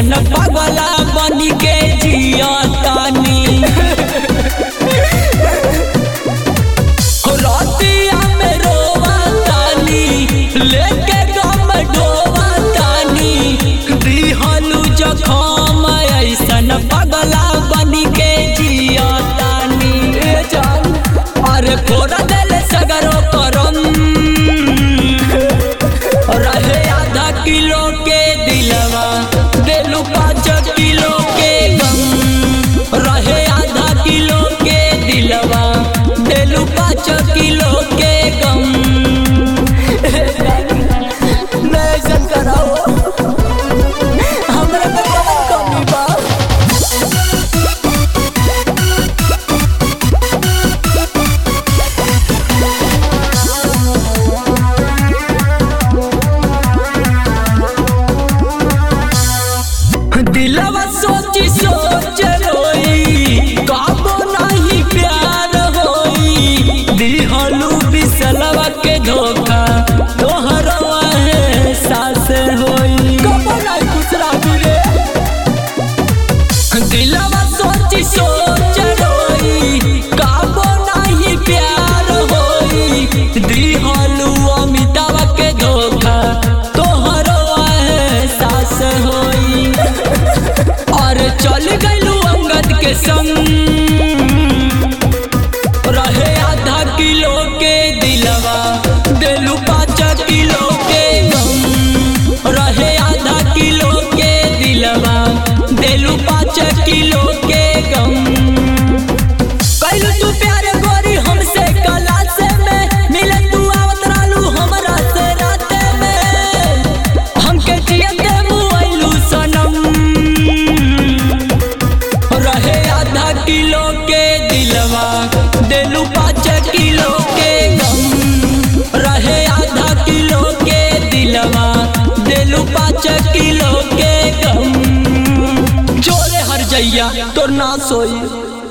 ऐसन पगला बन के जिया तानी रातिया में रोवा तानी लेके गम डोवा तानी दिहलू जखम ऐसन पगला बन के जिया तानी अरे फोड़ा देले सगरो करम रहे आधा किलो के दिलवा देलू 5 किलो के गम रहे आधा किलो के दिलवा देलू 5 किलो के गम नहीं ऐसन कराओ हमरा में कौन कमी बा दिलवा सोची सोच रोई काबो नहीं प्यार होई दिहलू बिसलवा के धोखा तोहरवा है सास होई काबो नहीं खुसरा रे दिलवा सोची सोच रोई काबो नहीं प्यार होई दिहलू अमितावा के धोखा तोहरवा है सास होई और चल गलू अंगद के संग रहे आधा किलो के दिलवा देलू 5 किलो के गम रहे आधा किलो के दिलवा देलू 5 किलो के गम कैलू तू प्यारे गोरी हमसे क्लास में मिले तू आवत रहलू हमरा से रात में हमके जियते मुआइलू सनम रहे आधा किलो के दिलवा देलू 5 किलो के गम रहे आधा किलो के दिलवा देलू 5 किलो के गम जोरे हर जइया तोर ना सोई।